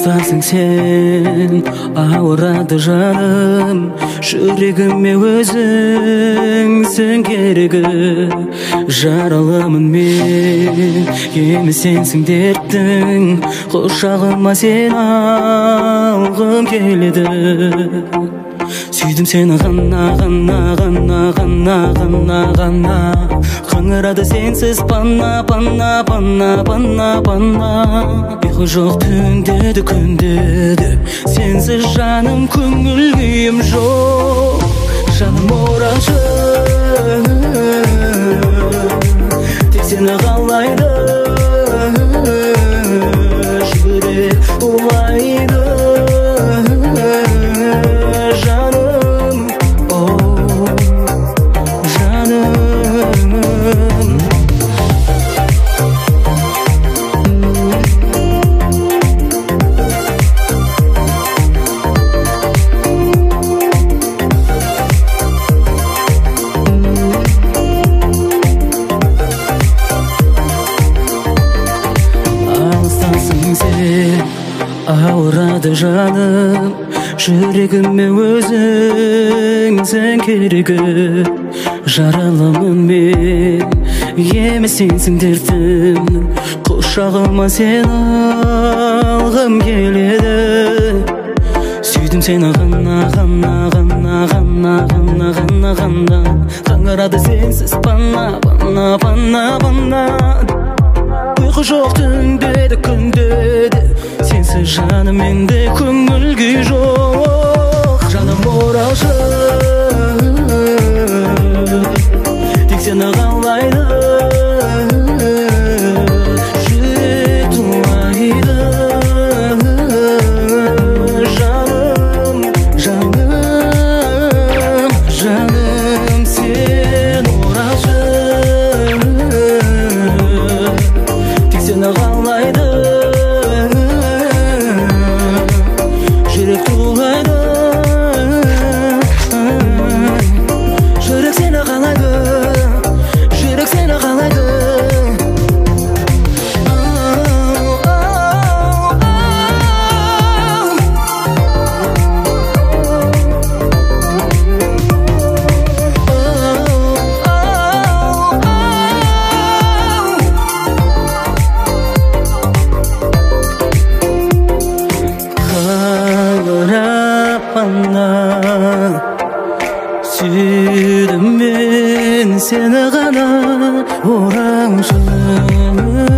Alыстасың sen, ауырады жаным, жүрегіме өзіңсің керегі. Жаралымын мен, емі сенсің дерттің, құшағыма сен алғым келеді. Сүйдім сені ғана, қыңырады сенсіз пана. Ұйқы жоқ түндеді, күндеді, сенсіз жаным көңіл күйім жоқ. Жаным орашы, тек сені қалайды, жүрек тулайды. Ауырады жаным, жүрегіме өзіңсің керегі. Жаралымын мен, емі сенсің дертім, құшағыма сен алғым келеді. Сүйдім сені ғана, қыңырады сенсіз пана. Ұйқы жоқ түндеді, күндеді, сенсіз жаным менде көңіл күй жоқ. Жаным оралшы, тек сені қалайды, жүрек тулайды. Жаным, сен оралшы, тек сені қалайды, жүрек тулайды. Жүрек сені қалайды, жүрек сені қалайды. Сүйдім мен сені ғана, ораңшы.